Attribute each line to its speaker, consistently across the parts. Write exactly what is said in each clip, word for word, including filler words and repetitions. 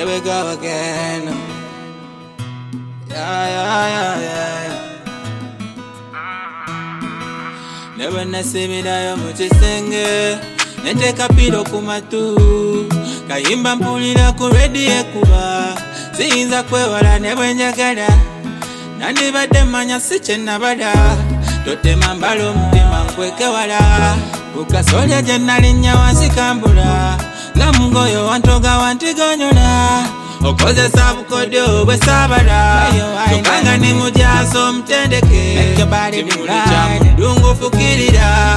Speaker 1: here we go again. Yeah, yeah, yeah, yeah. Never nasimi dayo muchisenge nente kapiro kumatu kayimba mpulira ku radio kuba ziyinza kwewala ne bwenjagala nandibadde manya si kye nabada totema mbala omutima nkwekewala kukasolya gye nalinnya wansi kambula nga mugoyo wantoga wantigonyola okozesa bukodyo bwe saabala tokanga ne mujaaso omutendeke kimuli kya mudungu fukirira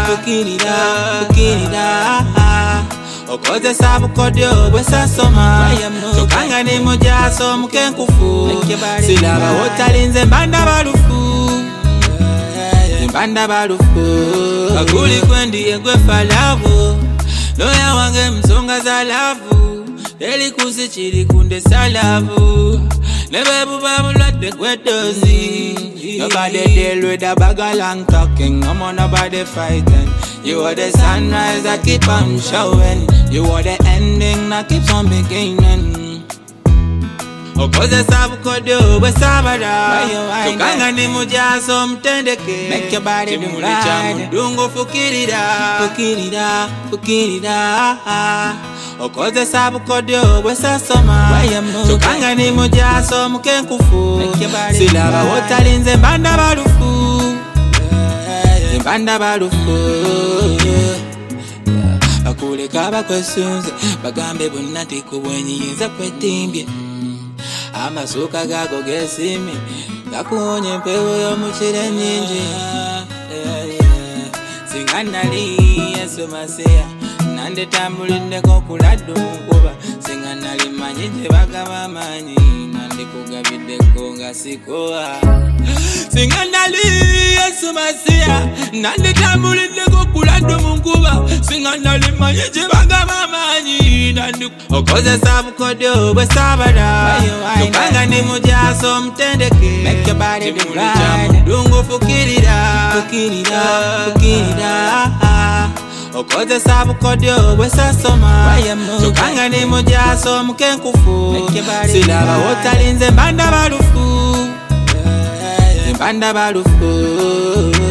Speaker 1: okozesa bukodyo bwe sasoma tokanga ne mujaaso omukenkufu silaba wotalinze mbanda balufu mbanda balufu kakuli kwendiye gwefa lavu loya wange msonga za lavu Deli kusi chiri kunde salavu Nebe buba mulate kwedozi Nobody deal with a bag of long talking I'm on nobody fighting You are the sunrise that keep on showing You are the ending that keeps on beginning Okozesa bukodyo bwe saabala tokanga ne mujaaso omutendeke make your body move right mudungu fukirira fukirira fukirira okozesa bukodyo bwe sasoma tokanga ne mujaaso omukenkufu silaba wotalinze mbanda balufu mbanda balufu bakuleka bakwesunze bagambe bonna tikubwenyiyinza kwetimbye amasuka gago gesimi gakuonye empewo y'omukire nyingi singa nali Yesu Masiya nandetambulindeko kuladdu munkuba singa nali manyi gye bagaba amaanyi nandikugabiddeko nga sikowa singa nali Yesu Masiya nandetambulindeko kuladdu munkuba singa nali manyi gye bagaba amaanyi okozesa bukodyo bwe saabala tokanga ne mujaaso omutendeke kimuli kya mudungu fukirira okozesa bukodyo bwe sasoma tokanga ne mujaaso omukenkufu silaba wotalinze mbanda balufu mbanda balufu